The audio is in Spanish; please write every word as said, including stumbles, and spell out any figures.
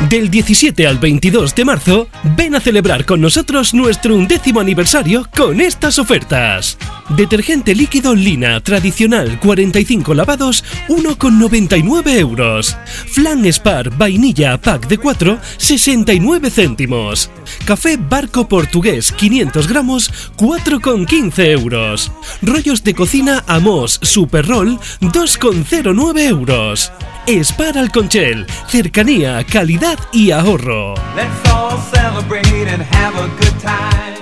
Del diecisiete al veintidós de marzo, ven a celebrar con nosotros nuestro undécimo aniversario con estas ofertas. Detergente líquido Lina tradicional cuarenta y cinco lavados, uno con noventa y nueve euros. Flan Spar vainilla pack de cuatro, sesenta y nueve céntimos. Café Barco Portugués quinientos gramos, cuatro con quince euros. Rollos de cocina Amos Super Roll, dos con cero nueve euros. Spar Alconchel, cercanía, calidad y ahorro. Let's all celebrate and have a good time.